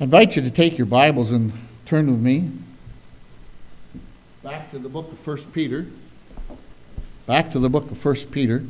I invite you to take your Bibles and turn with me back to the book of 1 Peter. Back to the book of 1 Peter.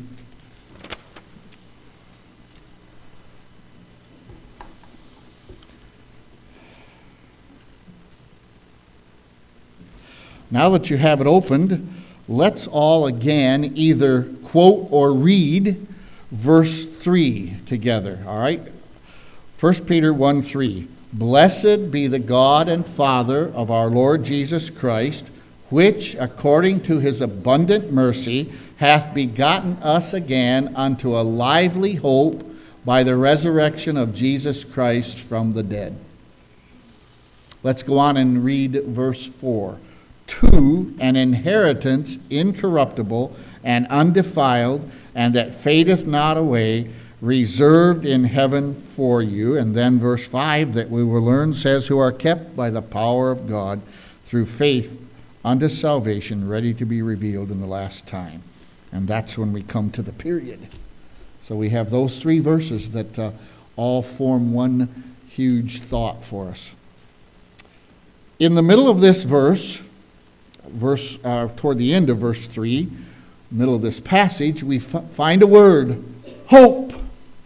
Now that you have it opened, let's all again either quote or read verse 3 together. All right? 1 Peter 1:3. Blessed be the God and Father of our Lord Jesus Christ, which, according to his abundant mercy, hath begotten us again unto a lively hope by the resurrection of Jesus Christ from the dead. Let's go on and read verse 4. To an inheritance incorruptible and undefiled, and that fadeth not away, reserved in heaven for you. And then verse 5 that we will learn says, who are kept by the power of God through faith unto salvation, ready to be revealed in the last time. And that's when we come to the period. So we have those three verses that all form one huge thought for us. In the middle of this verse toward the end of verse 3, middle of this passage, we find a word, hope.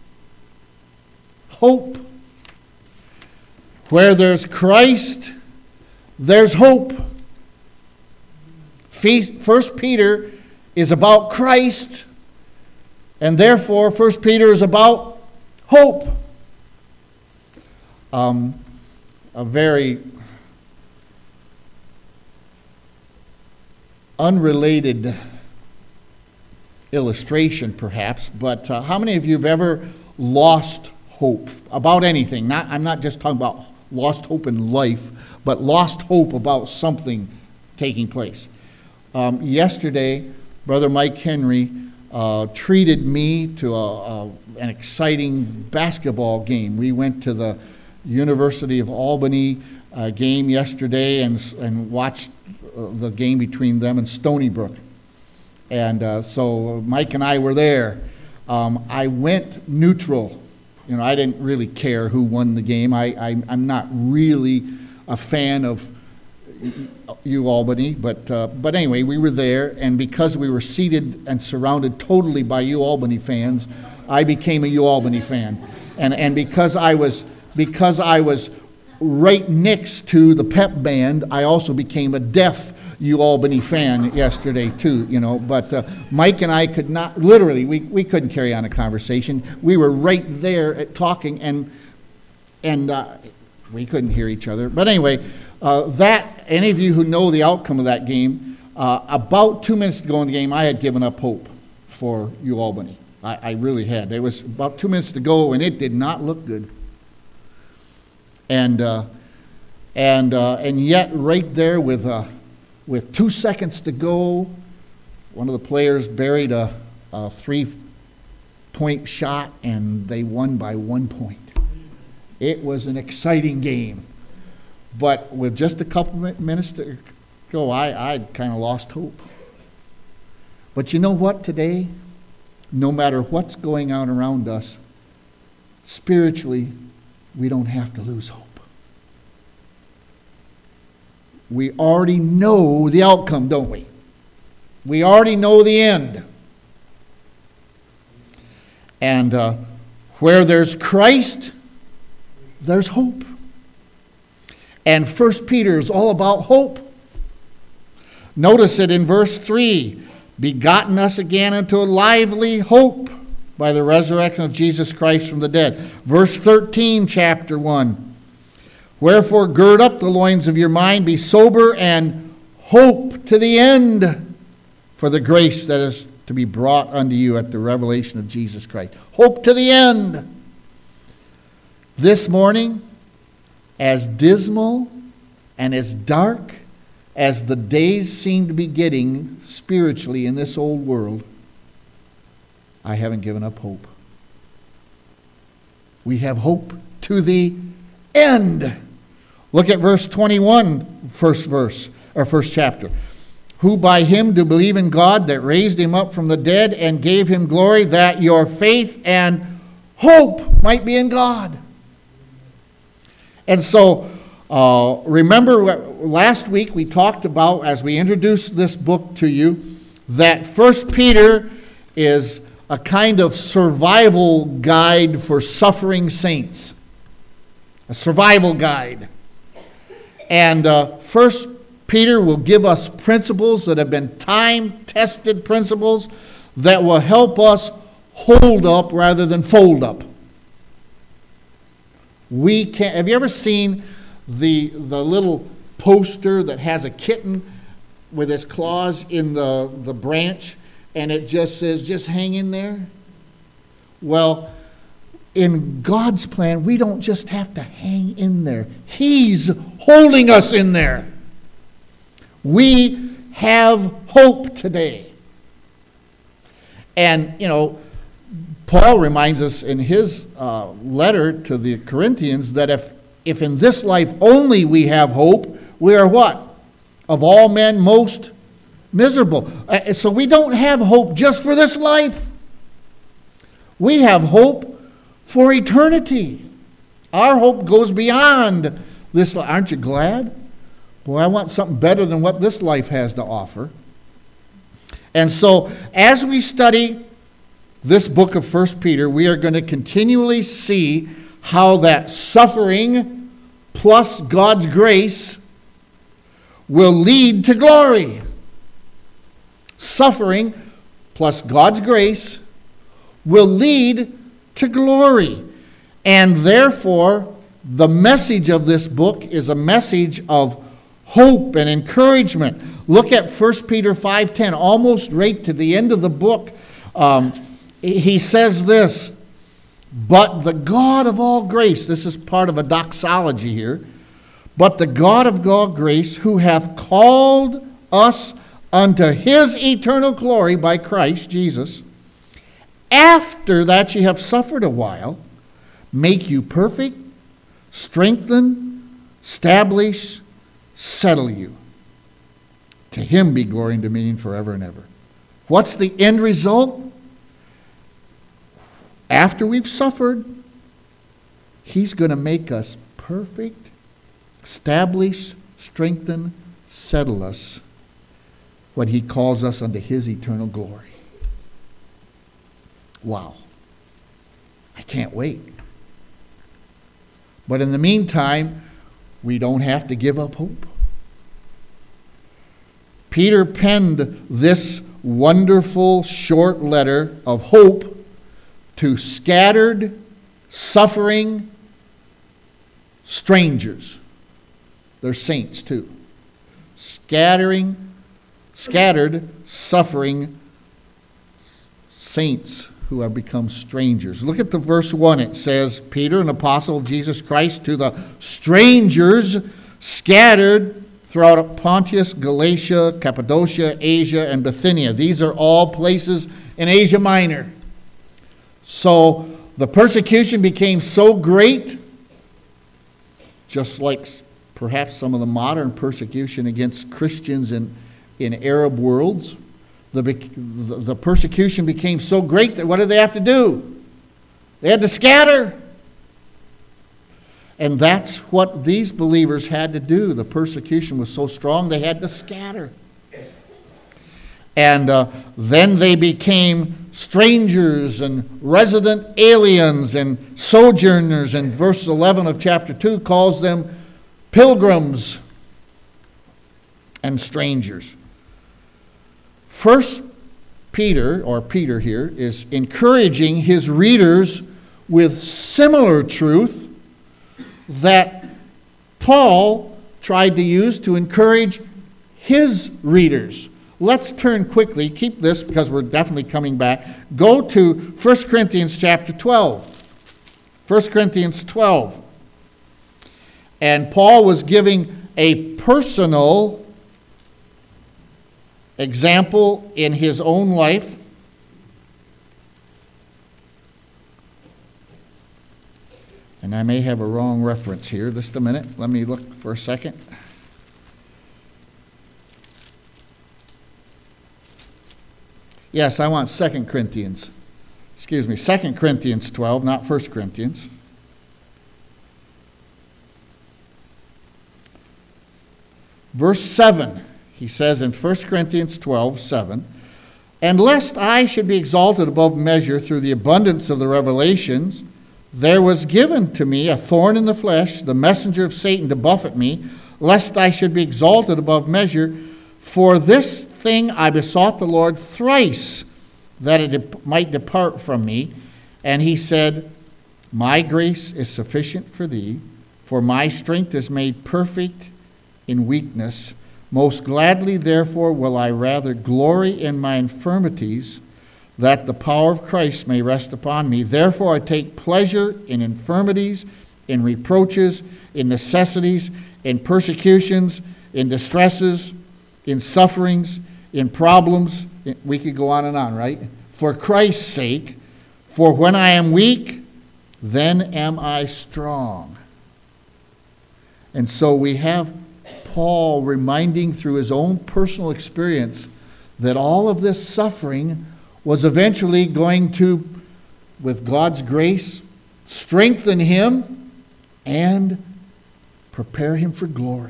Hope. Where there's Christ, there's hope. 1 Peter is about Christ, and therefore 1 Peter is about hope. A very unrelated illustration, perhaps, but how many of you have ever lost hope about anything? I'm not just talking about lost hope in life, but lost hope about something taking place. Yesterday, Brother Mike Henry treated me to an exciting basketball game. We went to the University of Albany game yesterday and watched the game between them and Stony Brook. And so Mike and I were there. I went neutral. I didn't really care who won the game. I'm not really a fan of UAlbany, but anyway, we were there, and because we were seated and surrounded totally by UAlbany fans, I became a UAlbany fan, and because I was right next to the pep band, I also became a deaf UAlbany fan yesterday too, but Mike and I could not, literally, we couldn't carry on a conversation. We were right there talking, and we couldn't hear each other. But anyway, any of you who know the outcome of that game, about 2 minutes to go in the game, I had given up hope for UAlbany. I really had. It was about 2 minutes to go, and it did not look good. And yet, right there with 2 seconds to go, one of the players buried a 3-point shot, and they won by 1 point. It was an exciting game. But with just a couple minutes to go, I kind of lost hope. But you know what today? No matter what's going on around us, spiritually, we don't have to lose hope. We already know the outcome, don't we? We already know the end. And where there's Christ, there's hope. And 1 Peter is all about hope. Notice it in verse 3. Begotten us again unto a lively hope by the resurrection of Jesus Christ from the dead. Verse 13, chapter 1. Wherefore gird up the loins of your mind, be sober, and hope to the end for the grace that is to be brought unto you at the revelation of Jesus Christ. Hope to the end. This morning, as dismal and as dark as the days seem to be getting spiritually in this old world, I haven't given up hope. We have hope to the end. Look at verse 21, first chapter. Who by him do believe in God that raised him up from the dead and gave him glory, that your faith and hope might be in God. And so, remember last week we talked about, as we introduced this book to you, that 1 Peter is a kind of survival guide for suffering saints. A survival guide. And 1 Peter will give us principles that have been time-tested principles that will help us hold up rather than fold up. Have you ever seen the little poster that has a kitten with its claws in the branch, and it just says, just hang in there? Well, in God's plan, we don't just have to hang in there. He's holding us in there. We have hope today. And, Paul reminds us in his letter to the Corinthians that if in this life only we have hope, we are what? Of all men most miserable. So we don't have hope just for this life. We have hope for eternity. Our hope goes beyond this life. Aren't you glad? Boy, I want something better than what this life has to offer. And so, as we study this book of 1 Peter, we are going to continually see how that suffering plus God's grace will lead to glory. Suffering plus God's grace will lead to glory. And therefore, the message of this book is a message of hope and encouragement. Look at 1 Peter 5:10, almost right to the end of the book. He says this, but the God of all grace, this is part of a doxology here, but the God of all grace, who hath called us unto his eternal glory by Christ Jesus, after that ye have suffered a while, make you perfect, strengthen, establish, settle you. To him be glory and dominion forever and ever. What's the end result? After we've suffered, he's going to make us perfect, establish, strengthen, settle us when he calls us unto his eternal glory. Wow. I can't wait. But in the meantime, we don't have to give up hope. Peter penned this wonderful short letter of hope to scattered, suffering strangers. They're saints too. Scattered, suffering saints who have become strangers. Look at the verse 1. It says, Peter, an apostle of Jesus Christ, to the strangers scattered throughout Pontus, Galatia, Cappadocia, Asia, and Bithynia. These are all places in Asia Minor. So the persecution became so great, just like perhaps some of the modern persecution against Christians in Arab worlds. The persecution became so great that what did they have to do? They had to scatter. And that's what these believers had to do. The persecution was so strong they had to scatter. And then they became strangers and resident aliens and sojourners. And verse 11 of chapter 2 calls them pilgrims and strangers. First Peter, or Peter here, is encouraging his readers with similar truth that Paul tried to use to encourage his readers. Let's turn quickly, keep this because we're definitely coming back. Go to 1 Corinthians chapter 12. 1 Corinthians 12. And Paul was giving a personal example in his own life. And I may have a wrong reference here. Just a minute. Let me look for a second. Yes, I want 2 Corinthians. 2 Corinthians 12, not 1 Corinthians. Verse 7, he says in 1 Corinthians 12:7, "And lest I should be exalted above measure through the abundance of the revelations, there was given to me a thorn in the flesh, the messenger of Satan to buffet me, lest I should be exalted above measure. For this thing I besought the Lord thrice, that it might depart from me. And he said, My grace is sufficient for thee, for my strength is made perfect in weakness. Most gladly, therefore, will I rather glory in my infirmities, that the power of Christ may rest upon me. Therefore I take pleasure in infirmities, in reproaches, in necessities, in persecutions, in distresses, in sufferings, in problems." We could go on, right? "For Christ's sake, for when I am weak, then am I strong." And so we have Paul reminding through his own personal experience that all of this suffering was eventually going to, with God's grace, strengthen him and prepare him for glory.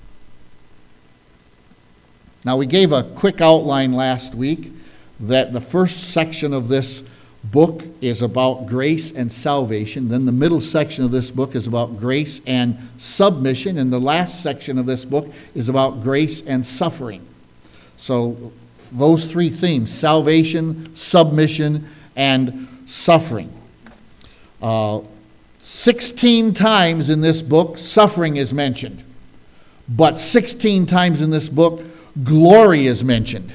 Now, we gave a quick outline last week that the first section of this book is about grace and salvation. Then the middle section of this book is about grace and submission. And the last section of this book is about grace and suffering. So those three themes: salvation, submission, and suffering. 16 times in this book, suffering is mentioned. But 16 times in this book, glory is mentioned.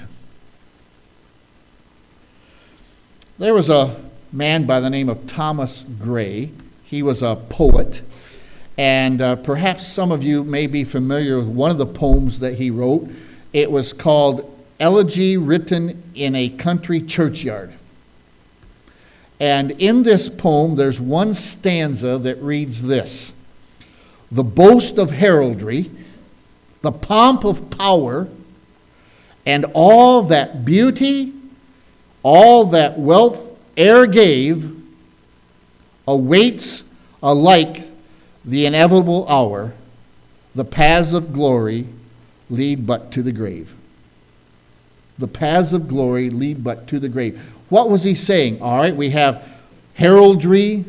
There was a man by the name of Thomas Gray. He was a poet. And perhaps some of you may be familiar with one of the poems that he wrote. It was called Elegy Written in a Country Churchyard. And in this poem, there's one stanza that reads this: "The boast of heraldry, the pomp of power, and all that beauty, all that wealth e'er gave, awaits alike the inevitable hour. The paths of glory lead but to the grave." The paths of glory lead but to the grave. What was he saying? All right, we have heraldry,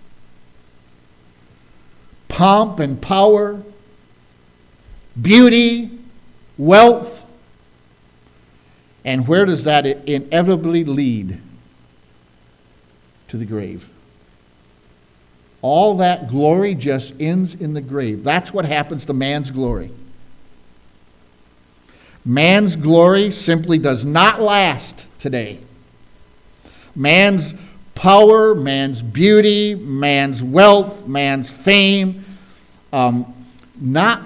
pomp and power, beauty, wealth. And where does that inevitably lead? To the grave. All that glory just ends in the grave. That's what happens to man's glory. Man's glory simply does not last today. Man's power, man's beauty, man's wealth, man's fame. Not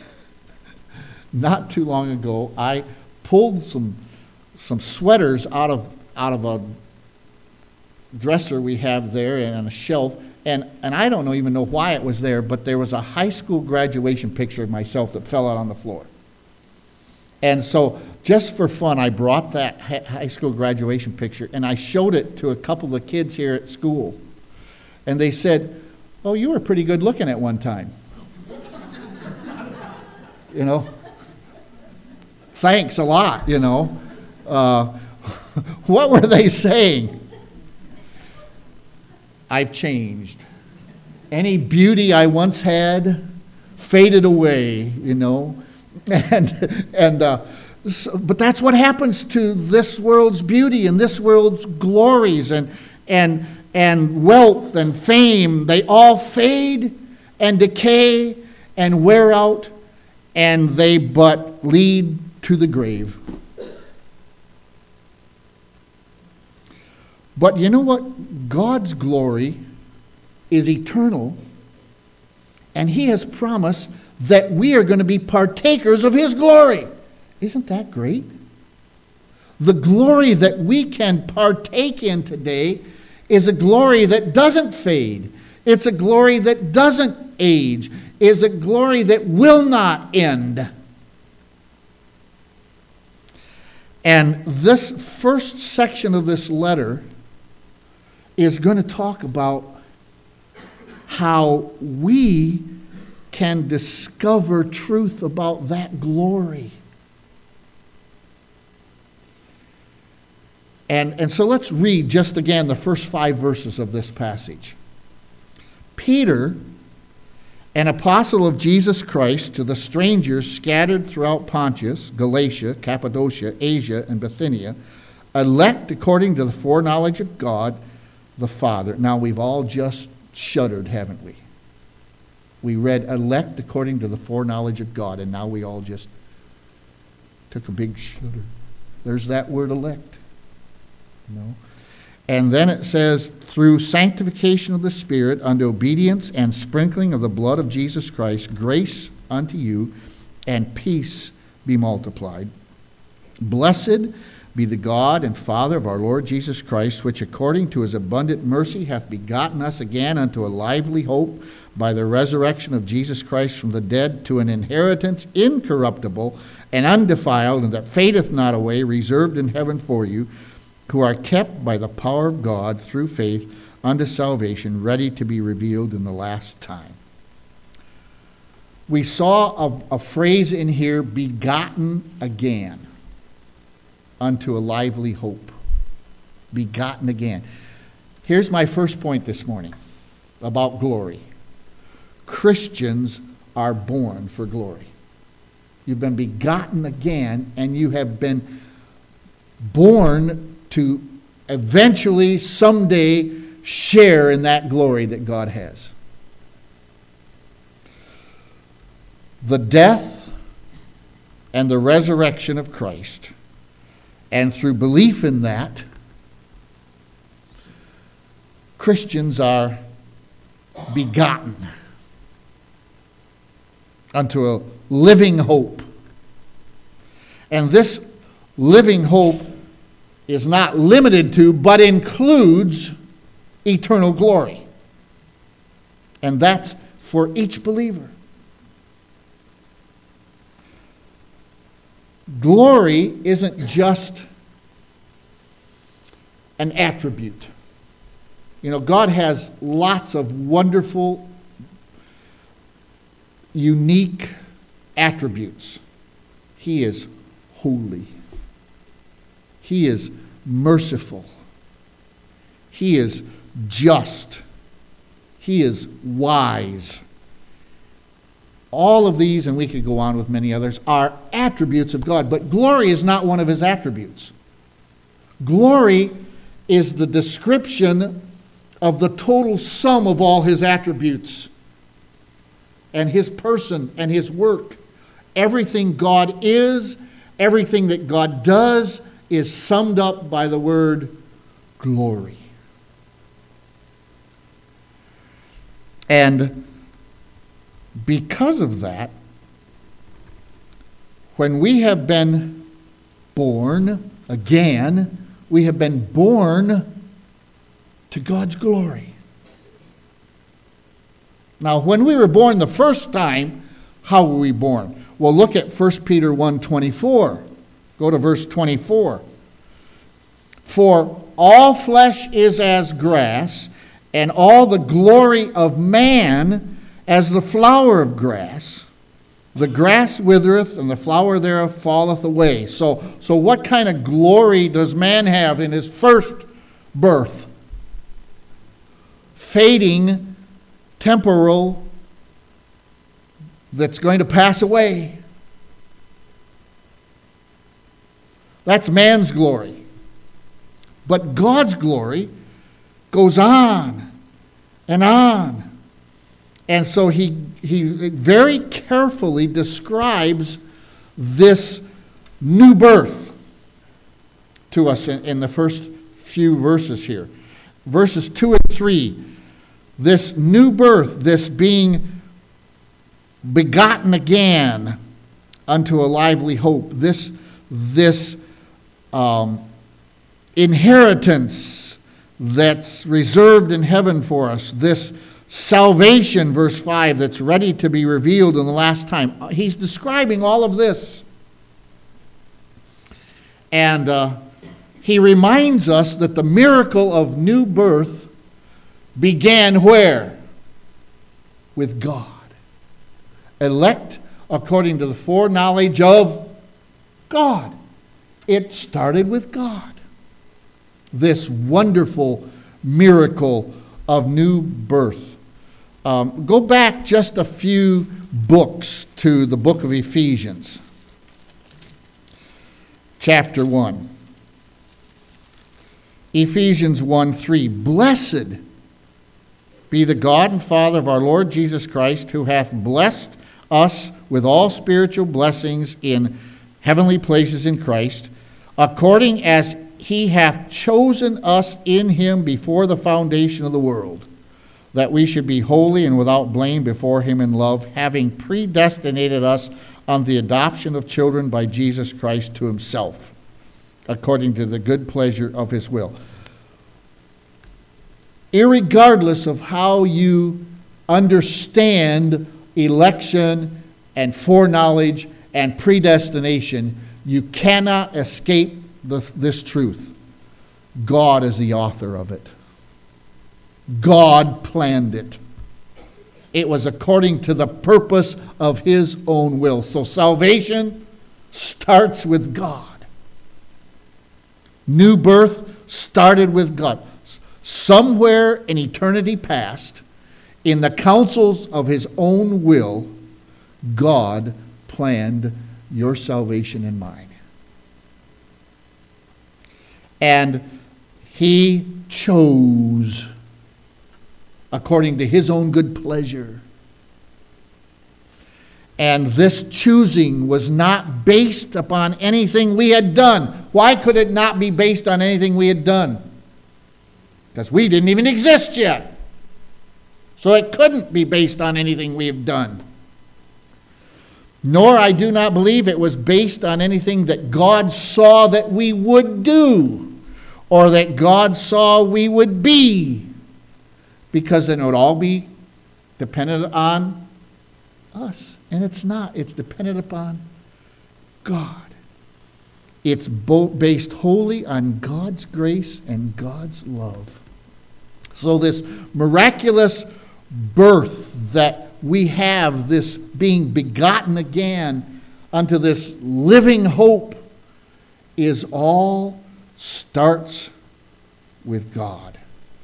too long ago, I pulled some sweaters out of a dresser we have there and on a shelf, and I don't even know why it was there, but there was a high school graduation picture of myself that fell out on the floor. And so, just for fun, I brought that high school graduation picture and I showed it to a couple of the kids here at school. And they said, "Oh, you were pretty good looking at one time." You know? Thanks a lot, you know. What were they saying? I've changed. Any beauty I once had faded away, you know. But that's what happens to this world's beauty and this world's glories and wealth and fame. They all fade and decay and wear out, and they but lead to the grave. But you know what? God's glory is eternal, and He has promised that we are going to be partakers of His glory. Isn't that great? The glory that we can partake in today is a glory that doesn't fade. It's a glory that doesn't age. It's a glory that will not end. And this first section of this letter is going to talk about how we can discover truth about that glory. And so let's read just again the first 5 verses of this passage. Peter, an apostle of Jesus Christ, to the strangers scattered throughout Pontus, Galatia, Cappadocia, Asia, and Bithynia, elect according to the foreknowledge of God the Father. Now we've all just shuddered, haven't we? We read elect according to the foreknowledge of God, and now we all just took a big shudder. There's that word elect. No. And then it says, through sanctification of the Spirit, unto obedience and sprinkling of the blood of Jesus Christ, grace unto you, and peace be multiplied. Blessed be the God and Father of our Lord Jesus Christ, which according to his abundant mercy hath begotten us again unto a lively hope by the resurrection of Jesus Christ from the dead, to an inheritance incorruptible and undefiled, and that fadeth not away, reserved in heaven for you, who are kept by the power of God through faith unto salvation, ready to be revealed in the last time. We saw a phrase in here, begotten again unto a lively hope. Begotten again. Here's my first point this morning about glory. Christians are born for glory. You've been begotten again, and you have been born to eventually, someday, share in that glory that God has. The death and the resurrection of Christ, and through belief in that, Christians are begotten unto a living hope. And this living hope is not limited to, but includes eternal glory. And that's for each believer. Glory isn't just an attribute. You know, God has lots of wonderful, unique attributes. He is holy. He is merciful. He is just. He is wise. All of these, and we could go on with many others, are attributes of God. But glory is not one of his attributes. Glory is the description of the total sum of all his attributes and his person and his work. Everything God is, everything that God does, is summed up by the word glory. And because of that, when we have been born again, we have been born to God's glory. Now, when we were born the first time, how were we born? Well, look at 1 Peter 1:24. Go to verse 24. For all flesh is as grass, and all the glory of man as the flower of grass. The grass withereth, and the flower thereof falleth away. So what kind of glory does man have in his first birth? Fading, temporal, that's going to pass away. That's man's glory. But God's glory goes on and on. And so he very carefully describes this new birth to us in the first few verses here. Verses 2 and 3, this new birth, this being begotten again unto a lively hope, this inheritance that's reserved in heaven for us, this salvation, verse 5, that's ready to be revealed in the last time. He's describing all of this. And he reminds us that the miracle of new birth began where? With God. elect according to the foreknowledge of God. It started with God. This wonderful miracle of new birth. Go back just a few books to the book of Ephesians, chapter 1. Ephesians 1:3. Blessed be the God and Father of our Lord Jesus Christ, who hath blessed us with all spiritual blessings in heavenly places in Christ, according as he hath chosen us in him before the foundation of the world, that we should be holy and without blame before him in love, having predestinated us unto the adoption of children by Jesus Christ to himself, according to the good pleasure of his will. Irregardless of how you understand election and foreknowledge and predestination, you cannot escape this truth. God is the author of it. God planned it. It was according to the purpose of his own will. So salvation starts with God. New birth started with God. Somewhere in eternity past, in the counsels of his own will, God planned your salvation and mine. And he chose according to his own good pleasure. And this choosing was not based upon anything we had done. Why could it not be based on anything we had done? Because we didn't even exist yet. So it couldn't be based on anything we have done. Nor, I do not believe, it was based on anything that God saw that we would do, or that God saw we would be, because then it would all be dependent on us. And it's not. It's dependent upon God. It's based wholly on God's grace and God's love. So this miraculous birth that we have, this being begotten again unto this living hope, is all starts with God.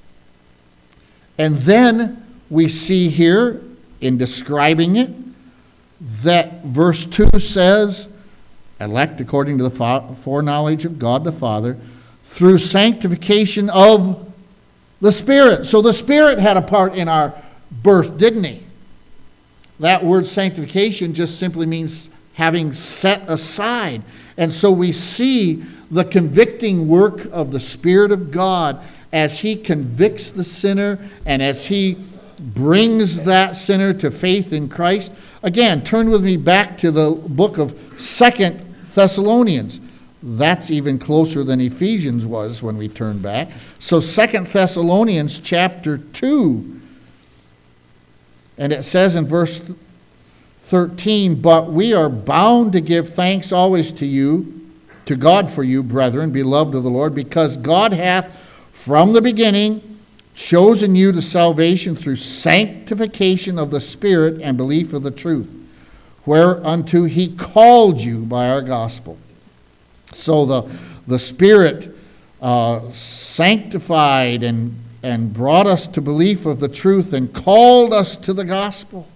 And then we see here in describing it that verse 2 says, elect according to the foreknowledge of God the Father, through sanctification of the Spirit. So the Spirit had a part in our birth, didn't he? That word sanctification just simply means having set aside. And so we see the convicting work of the Spirit of God as he convicts the sinner and as he brings that sinner to faith in Christ. Again, turn with me back to the book of 2 Thessalonians. That's even closer than Ephesians was when we turn back. So 2 Thessalonians chapter 2. And it says in verse 13, but we are bound to give thanks always to God for you, brethren, beloved of the Lord, because God hath from the beginning chosen you to salvation through sanctification of the Spirit and belief of the truth, whereunto he called you by our gospel. So the Spirit sanctified and brought us to belief of the truth and called us to the gospel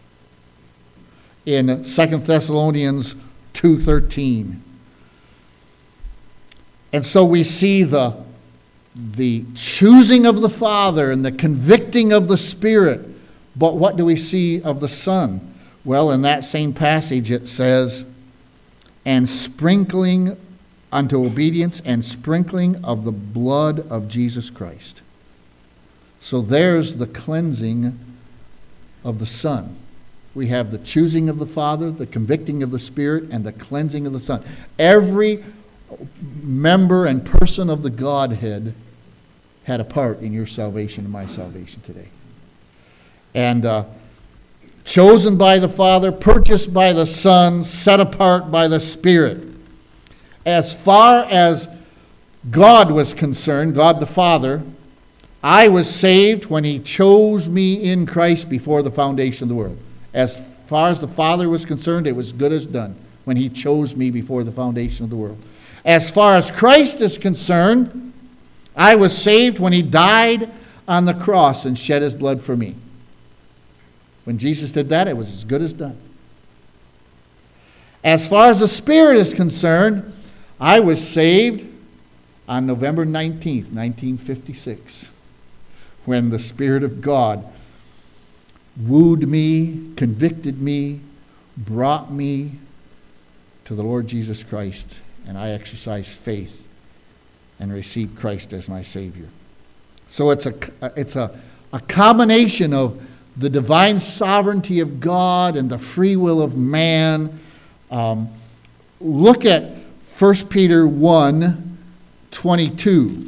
in 2 Thessalonians 2:13. And so we see the choosing of the Father and the convicting of the Spirit. But what do we see of the Son? Well, in that same passage it says, and sprinkling unto obedience and sprinkling of the blood of Jesus Christ. So there's the cleansing of the Son. We have the choosing of the Father, the convicting of the Spirit, and the cleansing of the Son. Every member and person of the Godhead had a part in your salvation and my salvation today. And chosen by the Father, purchased by the Son, set apart by the Spirit. As far as God was concerned, God the Father, I was saved when he chose me in Christ before the foundation of the world. As far as the Father was concerned, it was good as done when he chose me before the foundation of the world. As far as Christ is concerned, I was saved when he died on the cross and shed his blood for me. When Jesus did that, it was as good as done. As far as the Spirit is concerned, I was saved on November 19th, 1956, when the Spirit of God wooed me, convicted me, brought me to the Lord Jesus Christ, and I exercised faith and received Christ as my Savior. So it's a combination of the divine sovereignty of God and the free will of man. Look at 1 Peter 1:22.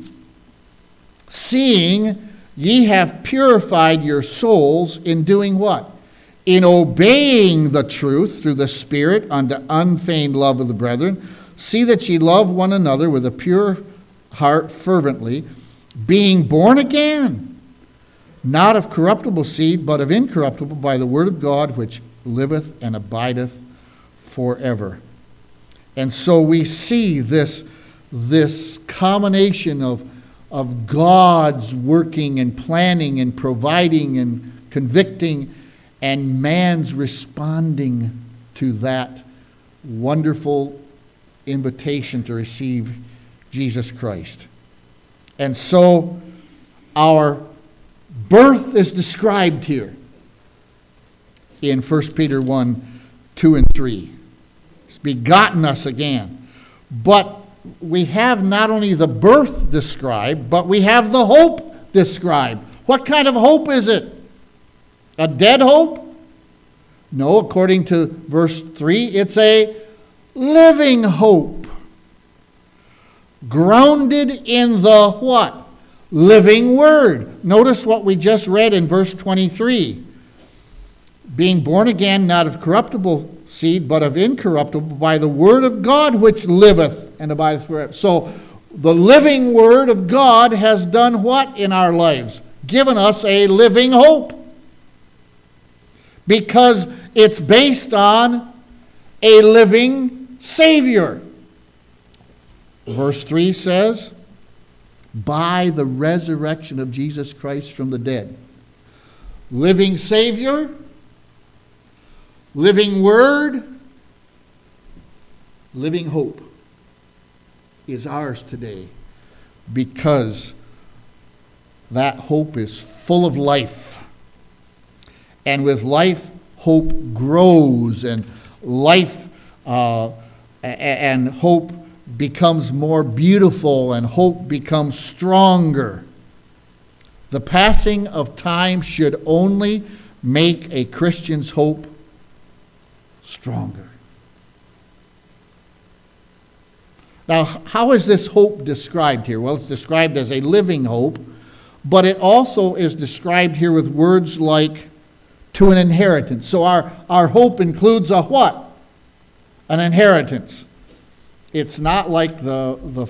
Seeing ye have purified your souls in doing what? In obeying the truth through the Spirit unto unfeigned love of the brethren. See that ye love one another with a pure heart fervently, being born again, not of corruptible seed, but of incorruptible, by the word of God, which liveth and abideth forever. And so we see this combination of God's working and planning and providing and convicting, and man's responding to that wonderful invitation to receive Jesus Christ. And so our birth is described here in 1 Peter 1:2 and 3. It's begotten us again. But we have not only the birth described, but we have the hope described. What kind of hope is it? A dead hope? No, according to verse 3, it's a living hope. Grounded in the what? Living word. Notice what we just read in verse 23. Being born again, not of corruptible seed, but of incorruptible, by the word of God, which liveth and abideth forever. So the living word of God has done what in our lives? Given us a living hope. Because it's based on a living Savior. Verse 3 says, by the resurrection of Jesus Christ from the dead. Living Savior, living Word, living hope is ours today, because that hope is full of life. And with life, hope grows, and life and hope becomes more beautiful, and hope becomes stronger. The passing of time should only make a Christian's hope stronger. Now, how is this hope described here? Well, it's described as a living hope, but it also is described here with words like to an inheritance. So our hope includes a what? An inheritance. It's not like the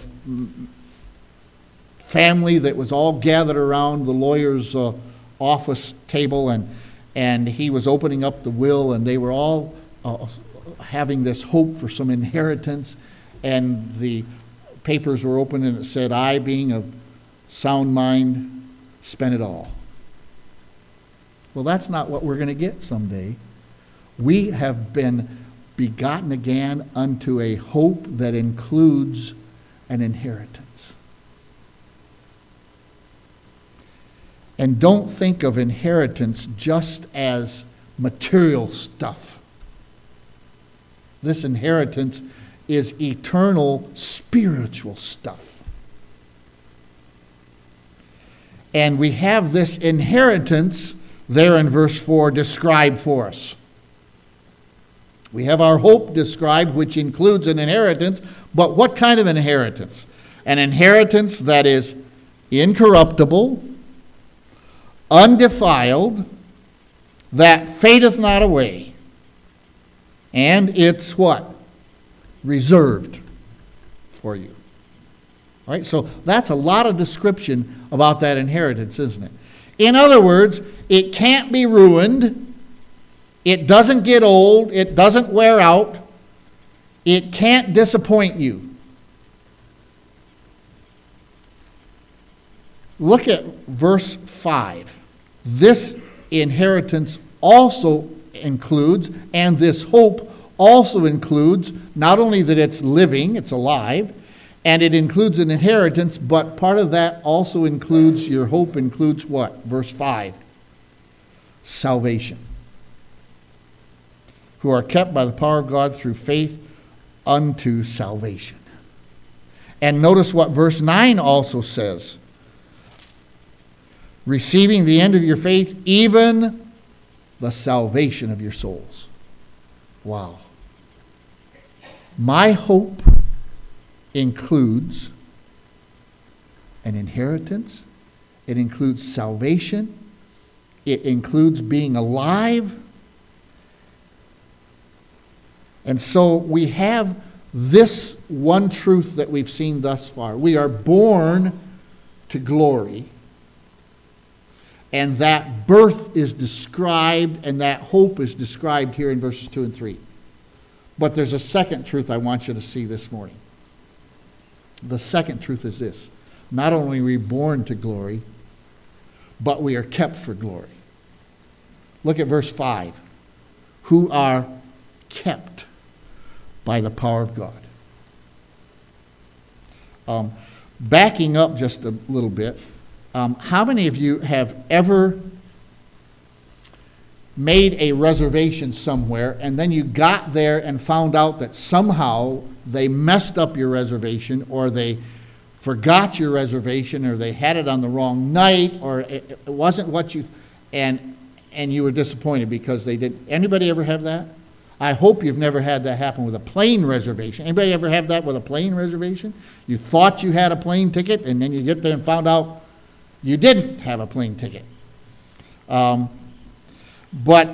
family that was all gathered around the lawyer's office table, and he was opening up the will, and they were all having this hope for some inheritance, and the papers were open, and it said, I, being of sound mind, spent it all. Well, that's not what we're going to get someday. We have been begotten again unto a hope that includes an inheritance. And don't think of inheritance just as material stuff. This inheritance is eternal spiritual stuff. And we have this inheritance there in verse 4 described for us. We have our hope described, which includes an inheritance, but what kind of inheritance? An inheritance that is incorruptible, undefiled, that fadeth not away. And it's what? Reserved for you. All right, so that's a lot of description about that inheritance, isn't it? In other words, it can't be ruined, It doesn't get old. It doesn't wear out. It can't disappoint you. Look at verse 5. This inheritance also includes, and this hope also includes, not only that it's living, it's alive, and it includes an inheritance, but part of that also includes, your hope includes what? Verse 5. Salvation. Who are kept by the power of God through faith unto salvation. And notice what verse 9 also says. Receiving the end of your faith, even the salvation of your souls. Wow. My hope includes an inheritance. It includes salvation. It includes being alive. And so we have this one truth that we've seen thus far. We are born to glory. And that birth is described, and that hope is described here in verses 2 and 3. But there's a second truth I want you to see this morning. The second truth is this. Not only are we born to glory, but we are kept for glory. Look at verse 5. Who are kept by the power of God. Backing up just a little bit, how many of you have ever made a reservation somewhere and then you got there and found out that somehow they messed up your reservation, or they forgot your reservation, or they had it on the wrong night, or it wasn't what you, and you were disappointed because they did? Anybody ever have that? I hope you've never had that happen with a plane reservation. Anybody ever have that with a plane reservation? You thought you had a plane ticket, and then you get there and found out you didn't have a plane ticket. But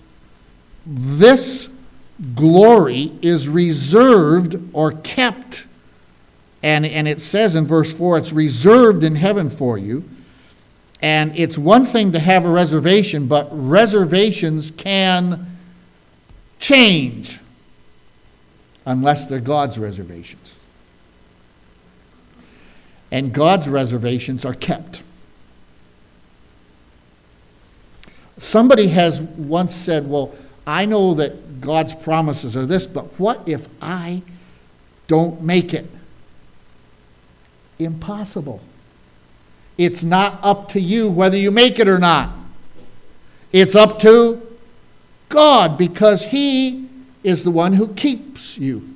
this glory is reserved or kept, and it says in verse 4, it's reserved in heaven for you. And it's one thing to have a reservation, but reservations can change unless they're God's reservations. And God's reservations are kept. Somebody has once said, well, I know that God's promises are this, but what if I don't make it? Impossible. It's not up to you whether you make it or not. It's up to God, because He is the one who keeps you.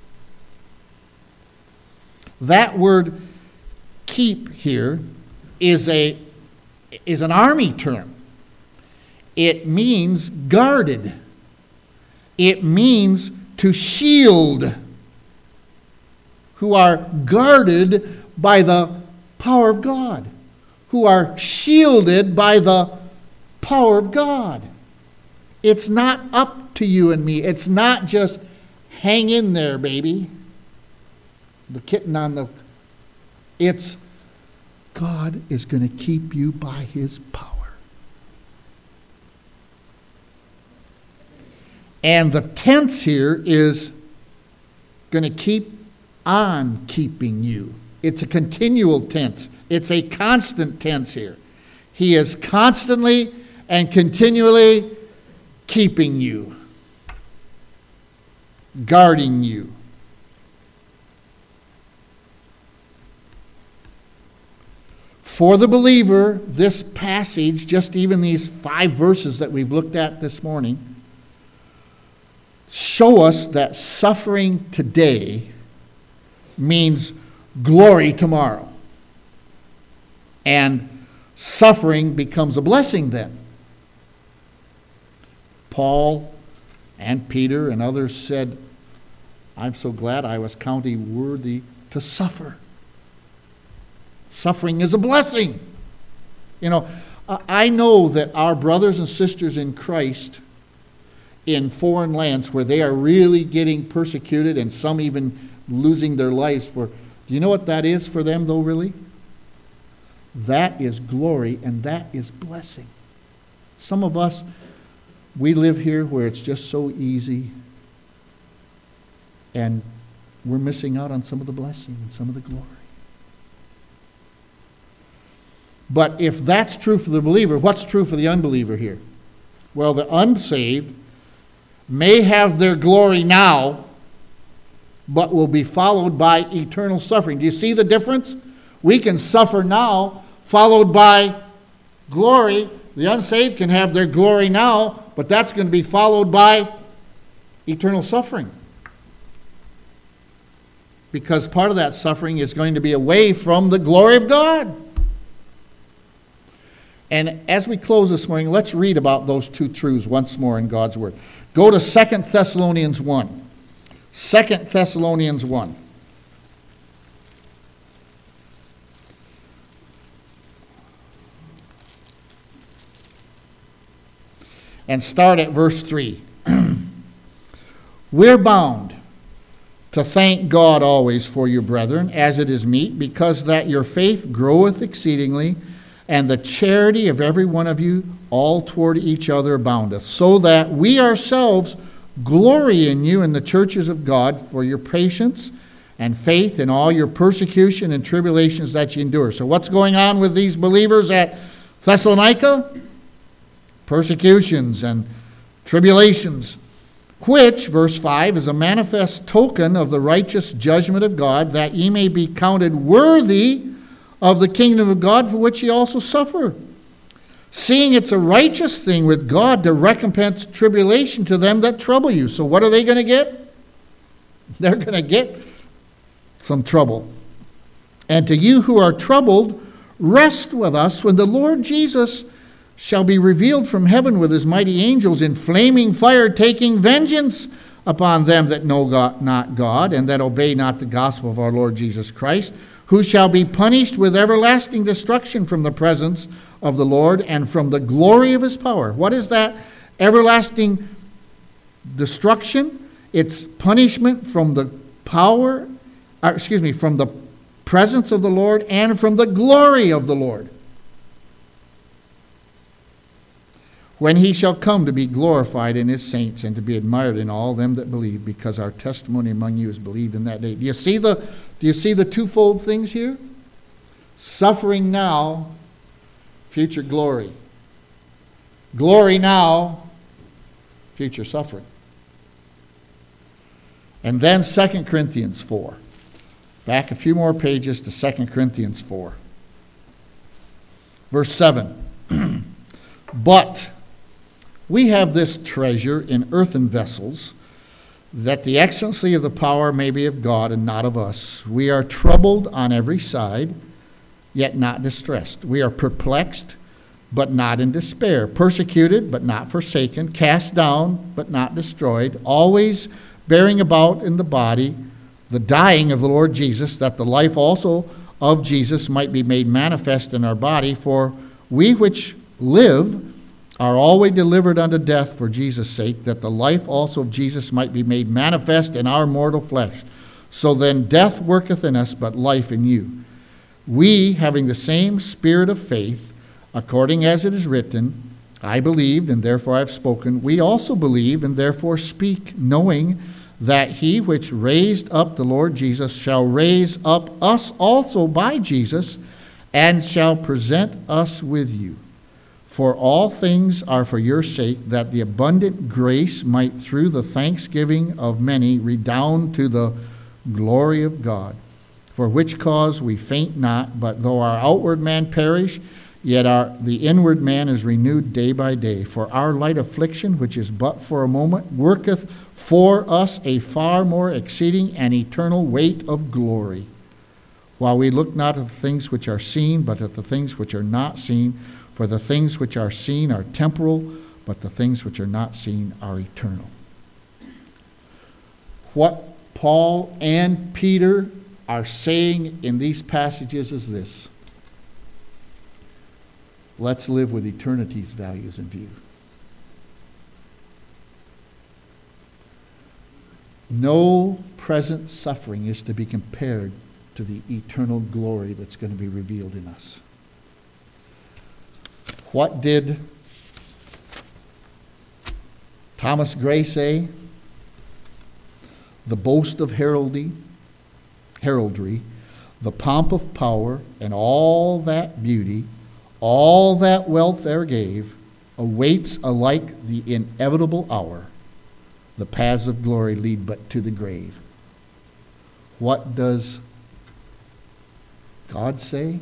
That word keep here is an army term. It means guarded. It means to shield. Who are guarded by the power of God. Who are shielded by the power of God. It's not up to you and me. It's not just hang in there, baby. The kitten on the... It's God is going to keep you by His power. And the tense here is going to keep on keeping you. It's a continual tense. It's a constant tense here. He is constantly and continually keeping you, guarding you. For the believer, this passage, just even these 5 verses that we've looked at this morning, show us that suffering today means glory tomorrow. And suffering becomes a blessing then. Paul and Peter and others said, I'm so glad I was counted worthy to suffer. Suffering is a blessing. You know, I know that our brothers and sisters in Christ in foreign lands where they are really getting persecuted and some even losing their lives for, do you know what that is for them though, really? That is glory and that is blessing. Some of us, We live here where it's just so easy, and we're missing out on some of the blessing and some of the glory. But if that's true for the believer, what's true for the unbeliever here? Well, the unsaved may have their glory now, but will be followed by eternal suffering. Do you see the difference? We can suffer now, followed by glory. The unsaved can have their glory now, but that's going to be followed by eternal suffering. Because part of that suffering is going to be away from the glory of God. And as we close this morning, let's read about those two truths once more in God's Word. Go to 2 Thessalonians 1. 2 Thessalonians 1. And start at verse 3. We're bound to thank God always for you, brethren, as it is meet, because that your faith groweth exceedingly, and the charity of every one of you all toward each other aboundeth, so that we ourselves glory in you in the churches of God for your patience and faith in all your persecution and tribulations that you endure. So what's going on with these believers at Thessalonica? Persecutions and tribulations, which, verse 5, is a manifest token of the righteous judgment of God, that ye may be counted worthy of the kingdom of God, for which ye also suffer. Seeing it's a righteous thing with God to recompense tribulation to them that trouble you. So what are they going to get? They're going to get some trouble. And to you who are troubled, rest with us when the Lord Jesus shall be revealed from heaven with his mighty angels in flaming fire, taking vengeance upon them that know not God, and that obey not the gospel of our Lord Jesus Christ, who shall be punished with everlasting destruction from the presence of the Lord and from the glory of his power. What is that everlasting destruction? It's punishment from the power, from the presence of the Lord and from the glory of the Lord, when he shall come to be glorified in his saints and to be admired in all them that believe, because our testimony among you is believed in that day. Do you see the twofold things here? Suffering now, future glory. Glory now, future suffering. And then 2 Corinthians 4. Back a few more pages to 2 Corinthians 4. Verse 7. But we have this treasure in earthen vessels, that the excellency of the power may be of God and not of us. We are troubled on every side, yet not distressed. We are perplexed, but not in despair. Persecuted, but not forsaken. Cast down, but not destroyed. Always bearing about in the body the dying of the Lord Jesus, that the life also of Jesus might be made manifest in our body. For we which live are always delivered unto death for Jesus' sake, that the life also of Jesus might be made manifest in our mortal flesh. So then death worketh in us, but life in you. We, having the same spirit of faith, according as it is written, I believed, and therefore I have spoken. We also believe, and therefore speak, knowing that he which raised up the Lord Jesus shall raise up us also by Jesus, and shall present us with you. For all things are for your sake, that the abundant grace might through the thanksgiving of many redound to the glory of God. For which cause we faint not, but though our outward man perish, yet the inward man is renewed day by day. For our light affliction, which is but for a moment, worketh for us a far more exceeding and eternal weight of glory. While we look not at the things which are seen, but at the things which are not seen. For the things which are seen are temporal, but the things which are not seen are eternal. What Paul and Peter are saying in these passages is this: let's live with eternity's values in view. No present suffering is to be compared to the eternal glory that's going to be revealed in us. What did Thomas Gray say, the boast of heraldry, the pomp of power, and all that beauty, all that wealth there gave, awaits alike the inevitable hour. The paths of glory lead but to the grave. What does God say?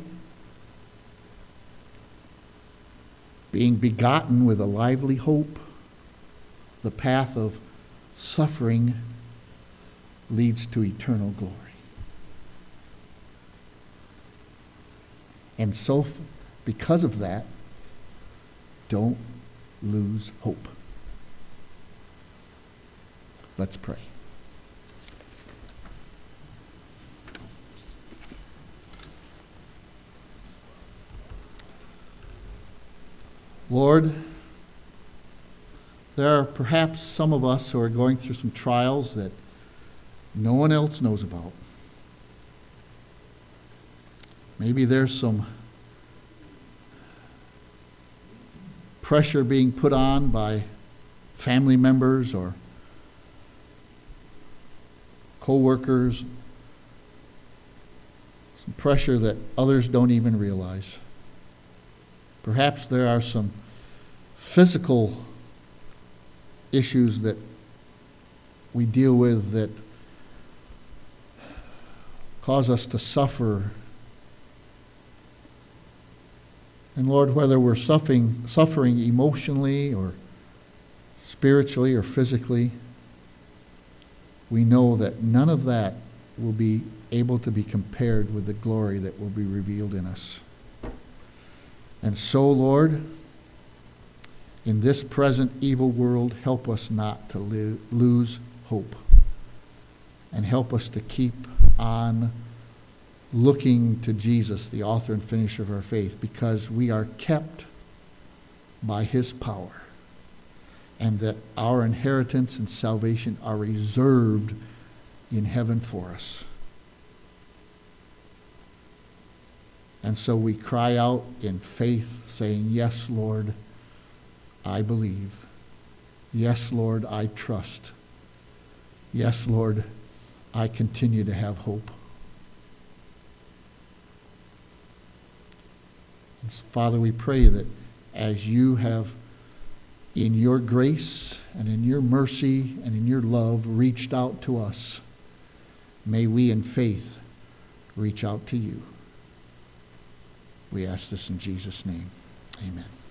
Being begotten with a lively hope, the path of suffering leads to eternal glory. And so, because of that, don't lose hope. Let's pray. Lord, there are perhaps some of us who are going through some trials that no one else knows about. Maybe there's some pressure being put on by family members or co-workers, some pressure that others don't even realize. Perhaps there are some physical issues that we deal with that cause us to suffer. And Lord, whether we're suffering emotionally or spiritually or physically, we know that none of that will be able to be compared with the glory that will be revealed in us. And so, Lord, in this present evil world, help us not to lose hope. And help us to keep on looking to Jesus, the author and finisher of our faith, because we are kept by his power, and that our inheritance and salvation are reserved in heaven for us. And so we cry out in faith, saying, yes, Lord, I believe. Yes, Lord, I trust. Yes, Lord, I continue to have hope. And Father, we pray that as you have, in your grace and in your mercy and in your love, reached out to us, may we in faith reach out to you. We ask this in Jesus' name. Amen.